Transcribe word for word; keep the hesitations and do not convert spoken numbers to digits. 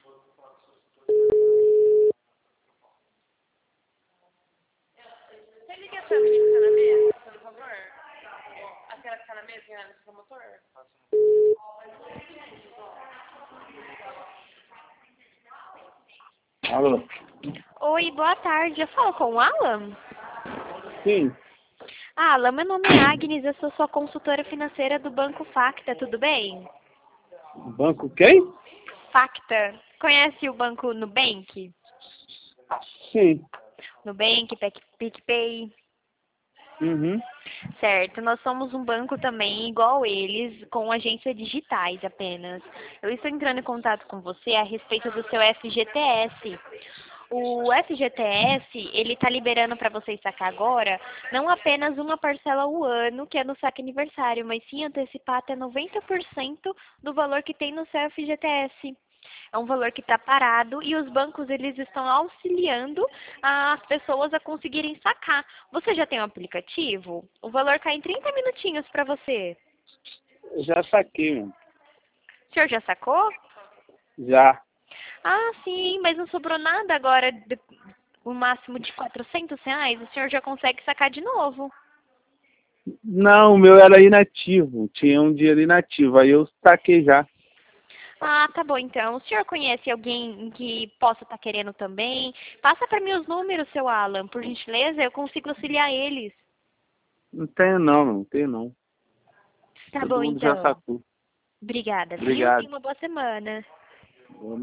Você liga essa menina que tá na mesa, por favor? Aquela que tá na mesa, né, no promotor? Alô? Oi, boa tarde. Eu falo com o Alan? Sim. Alan, meu nome é Agnes, eu sou sua consultora financeira do Banco Facta, tudo bem? Banco quem? Facta. Conhece o Banco Nubank? Sim. Nubank, Pec- PicPay. Uhum. Certo, nós somos um banco também igual eles, com agências digitais apenas. Eu estou entrando em contato com você a respeito do seu F G T S. O F G T S, ele está liberando para vocês sacar agora, não apenas uma parcela ao ano, que é no saque aniversário, mas sim antecipar até noventa por cento do valor que tem no seu F G T S. É um valor que está parado e os bancos eles estão auxiliando as pessoas a conseguirem sacar. Você já tem um aplicativo? O valor cai em trinta minutinhos para você. Eu já saquei, mano. O senhor já sacou? Já. Ah, sim, mas não sobrou nada agora, de- o máximo de quatrocentos reais, o senhor já consegue sacar de novo. Não, o meu era inativo. Tinha um dinheiro inativo. Aí eu saquei já. Ah, tá bom então. O senhor conhece alguém que possa estar querendo também? Passa para mim os números, seu Alan, por gentileza, eu consigo auxiliar eles. Não tenho não, não tenho não. Tá Todo bom mundo já então. sacou. Obrigada, viu? Obrigado. E uma boa semana.